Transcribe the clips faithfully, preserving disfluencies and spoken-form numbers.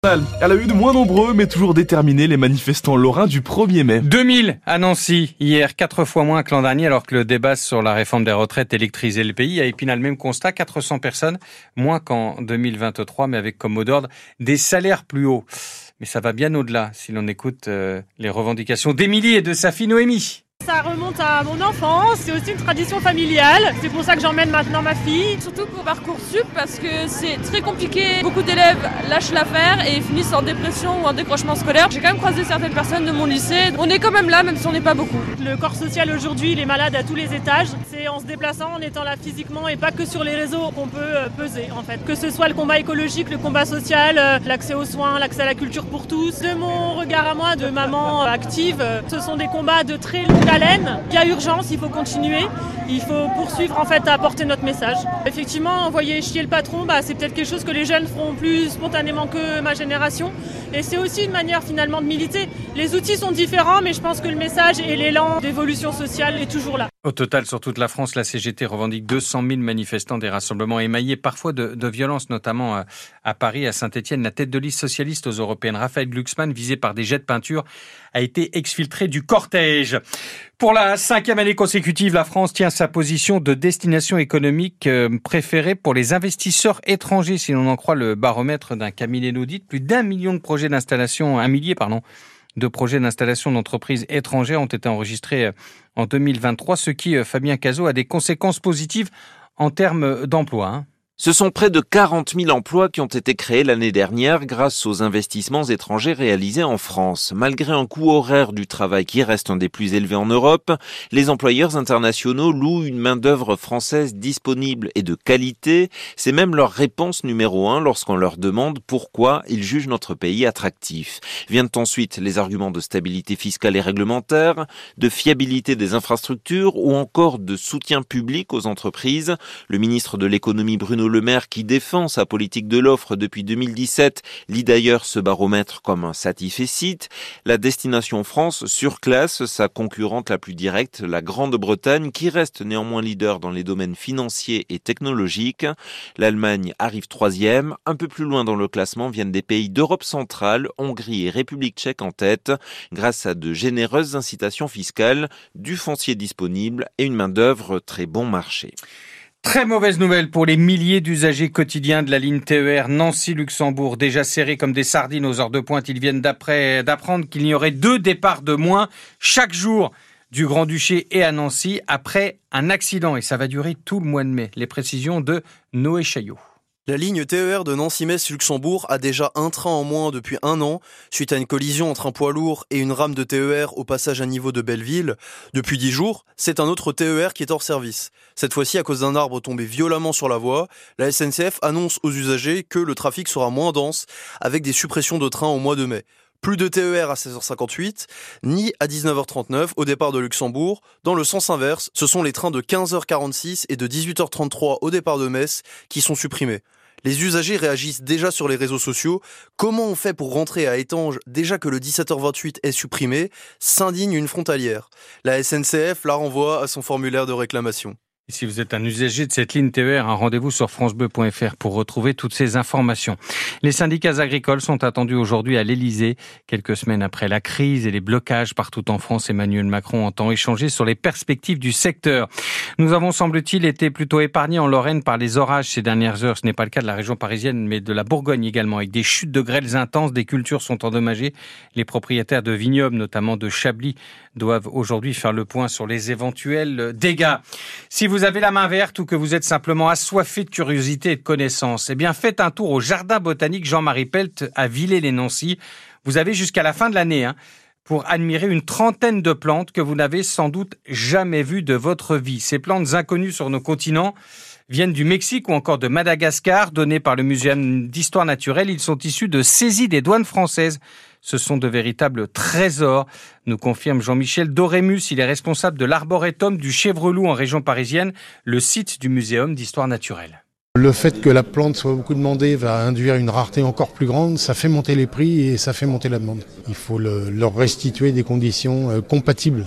Elle a eu de moins nombreux, mais toujours déterminés, les manifestants lorrains du premier mai. deux mille à Nancy, hier, quatre fois moins que l'an dernier, alors que le débat sur la réforme des retraites électrisait le pays. À Épinal, le même constat, quatre cents personnes, moins qu'en deux mille vingt-trois, mais avec comme mot d'ordre des salaires plus hauts. Mais ça va bien au-delà, si l'on écoute euh, les revendications d'Émilie et de sa fille Noémie. Ça remonte à mon enfance, c'est aussi une tradition familiale. C'est pour ça que j'emmène maintenant ma fille. Surtout pour Parcoursup parce que c'est très compliqué. Beaucoup d'élèves lâchent l'affaire et finissent en dépression ou en décrochement scolaire. J'ai quand même croisé certaines personnes de mon lycée. On est quand même là, même si on n'est pas beaucoup. Le corps social aujourd'hui, il est malade à tous les étages. C'est en se déplaçant, en étant là physiquement et pas que sur les réseaux qu'on peut peser en fait. Que ce soit le combat écologique, le combat social, l'accès aux soins, l'accès à la culture pour tous. De mon regard à moi, de maman active, ce sont des combats de très longue haleine. Il y a urgence, il faut continuer, il faut poursuivre en fait à apporter notre message. Effectivement, envoyer chier le patron, bah, c'est peut-être quelque chose que les jeunes feront plus spontanément que ma génération. Et c'est aussi une manière finalement de militer. Les outils sont différents, mais je pense que le message et l'élan d'évolution sociale est toujours là. Au total, sur toute la France, la C G T revendique deux cent mille manifestants, des rassemblements émaillés parfois de, de violences, notamment à, à Paris, à Saint-Étienne. La tête de liste socialiste aux européennes, Raphaël Glucksmann, visé par des jets de peinture, a été exfiltré du cortège. Pour la cinquième année consécutive, la France tient sa position de destination économique préférée pour les investisseurs étrangers, si l'on en croit le baromètre d'un cabinet d'audit. Plus d'un million de projets d'installation, un millier, pardon, de projets d'installation d'entreprises étrangères ont été enregistrés en deux mille vingt-trois, ce qui, Fabien Cazot, a des conséquences positives en termes d'emploi, hein. Ce sont près de quarante mille emplois qui ont été créés l'année dernière grâce aux investissements étrangers réalisés en France. Malgré un coût horaire du travail qui reste un des plus élevés en Europe, les employeurs internationaux louent une main-d'œuvre française disponible et de qualité. C'est même leur réponse numéro un lorsqu'on leur demande pourquoi ils jugent notre pays attractif. Viennent ensuite les arguments de stabilité fiscale et réglementaire, de fiabilité des infrastructures ou encore de soutien public aux entreprises. Le ministre de l'économie Bruno Le Maire, qui défend sa politique de l'offre depuis deux mille dix-sept, lit d'ailleurs ce baromètre comme un satisfecit. La destination France surclasse sa concurrente la plus directe, la Grande-Bretagne, qui reste néanmoins leader dans les domaines financiers et technologiques. L'Allemagne arrive troisième. Un peu plus loin dans le classement viennent des pays d'Europe centrale, Hongrie et République tchèque en tête, grâce à de généreuses incitations fiscales, du foncier disponible et une main-d'œuvre très bon marché. Très mauvaise nouvelle pour les milliers d'usagers quotidiens de la ligne T E R Nancy-Luxembourg. Déjà serrés comme des sardines aux heures de pointe, ils viennent d'après, d'apprendre qu'il y aurait deux départs de moins chaque jour du Grand-Duché et à Nancy après un accident. Et ça va durer tout le mois de mai. Les précisions de Noé Chaillot. La ligne T E R de Nancy-Metz-Luxembourg a déjà un train en moins depuis un an, suite à une collision entre un poids lourd et une rame de T E R au passage à niveau de Belleville. Depuis dix jours, c'est un autre T E R qui est hors service. Cette fois-ci, à cause d'un arbre tombé violemment sur la voie, la S N C F annonce aux usagers que le trafic sera moins dense, avec des suppressions de trains au mois de mai. Plus de T E R à seize heures cinquante-huit, ni à dix-neuf heures trente-neuf au départ de Luxembourg. Dans le sens inverse, ce sont les trains de quinze heures quarante-six et de dix-huit heures trente-trois au départ de Metz qui sont supprimés. Les usagers réagissent déjà sur les réseaux sociaux. Comment on fait pour rentrer à Étanges déjà que le dix-sept heures vingt-huit est supprimé ? S'indigne une frontalière. La S N C F la renvoie à son formulaire de réclamation. Et si vous êtes un usager de cette ligne T E R, un rendez-vous sur francebleu point f r pour retrouver toutes ces informations. Les syndicats agricoles sont attendus aujourd'hui à l'Élysée. Quelques semaines après la crise et les blocages partout en France, Emmanuel Macron entend échanger sur les perspectives du secteur. Nous avons, semble-t-il, été plutôt épargnés en Lorraine par les orages ces dernières heures. Ce n'est pas le cas de la région parisienne, mais de la Bourgogne également. Avec des chutes de grêles intenses, des cultures sont endommagées. Les propriétaires de vignobles, notamment de Chablis, doivent aujourd'hui faire le point sur les éventuels dégâts. Si vous avez la main verte ou que vous êtes simplement assoiffé de curiosité et de connaissances, eh bien faites un tour au jardin botanique Jean-Marie Pelt à Villers-les-Nancy. Vous avez jusqu'à la fin de l'année hein, pour admirer une trentaine de plantes que vous n'avez sans doute jamais vues de votre vie. Ces plantes inconnues sur nos continents viennent du Mexique ou encore de Madagascar, données par le Muséum d'histoire naturelle. Ils sont issus de saisies des douanes françaises. Ce sont de véritables trésors, nous confirme Jean-Michel Dorémus. Il est responsable de l'arboretum du Chevreloup en région parisienne, le site du Muséum d'histoire naturelle. Le fait que la plante soit beaucoup demandée va induire une rareté encore plus grande, ça fait monter les prix et ça fait monter la demande. Il faut le, leur restituer des conditions euh, compatibles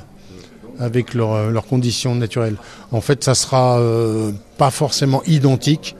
avec leurs leur conditions naturelles. En fait, ça sera euh, pas forcément identique,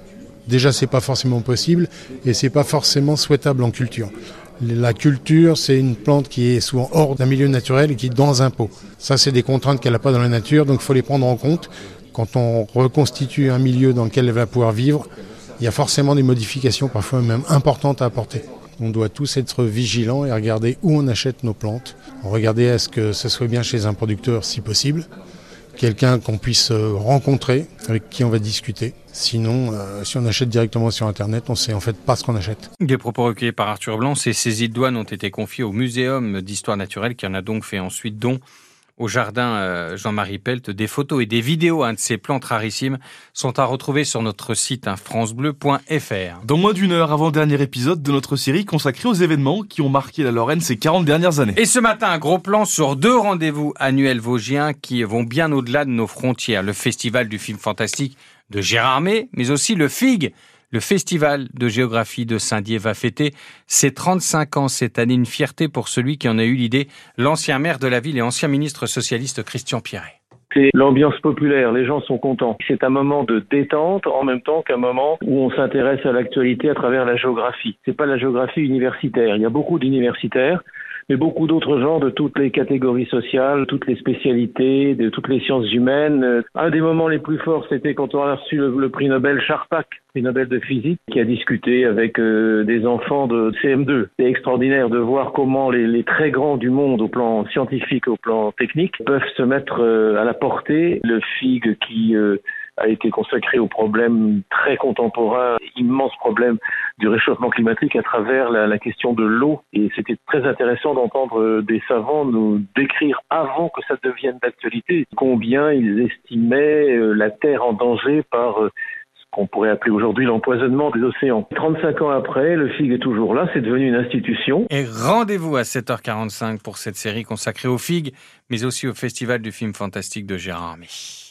Déjà, c'est pas forcément possible et c'est pas forcément souhaitable en culture. La culture, c'est une plante qui est souvent hors d'un milieu naturel et qui est dans un pot. Ça, c'est des contraintes qu'elle n'a pas dans la nature, donc il faut les prendre en compte. Quand on reconstitue un milieu dans lequel elle va pouvoir vivre, il y a forcément des modifications, parfois même importantes à apporter. On doit tous être vigilants et regarder où on achète nos plantes. Regarder à ce que ce soit bien chez un producteur si possible, quelqu'un qu'on puisse rencontrer, avec qui on va discuter. Sinon, euh, si on achète directement sur Internet, on ne sait en fait pas ce qu'on achète. Des propos recueillis par Arthur Blanc, ces saisies de douane ont été confiées au Muséum d'histoire naturelle qui en a donc fait ensuite don au jardin euh, Jean-Marie Pelt. Des photos et des vidéos hein, de ces plantes rarissimes sont à retrouver sur notre site hein, francebleu point f r. Dans moins d'une heure, avant-dernier épisode de notre série consacrée aux événements qui ont marqué la Lorraine ces quarante dernières années. Et ce matin, un gros plan sur deux rendez-vous annuels vosgiens qui vont bien au-delà de nos frontières. Le Festival du film fantastique de Gérardmer, mais aussi le F I G, le Festival de géographie de Saint-Dié va fêter ses trente-cinq ans cette année. Une fierté pour celui qui en a eu l'idée, l'ancien maire de la ville et ancien ministre socialiste Christian Pierret. C'est l'ambiance populaire, les gens sont contents. C'est un moment de détente en même temps qu'un moment où on s'intéresse à l'actualité à travers la géographie. C'est pas la géographie universitaire, il y a beaucoup d'universitaires, mais beaucoup d'autres gens de toutes les catégories sociales, toutes les spécialités, de toutes les sciences humaines. Un des moments les plus forts, c'était quand on a reçu le, le prix Nobel Charpak, prix Nobel de physique, qui a discuté avec euh, des enfants de C M deux. C'est extraordinaire de voir comment les, les très grands du monde, au plan scientifique, au plan technique, peuvent se mettre euh, à la portée. Le F I G qui euh, a été consacré au problème très contemporain, immense problème du réchauffement climatique à travers la, la question de l'eau. Et c'était très intéressant d'entendre des savants nous décrire avant que ça devienne d'actualité combien ils estimaient la Terre en danger par ce qu'on pourrait appeler aujourd'hui l'empoisonnement des océans. trente-cinq ans après, le F I G est toujours là, c'est devenu une institution. Et rendez-vous à sept heures quarante-cinq pour cette série consacrée au F I G, mais aussi au Festival du film fantastique de Gérardmer.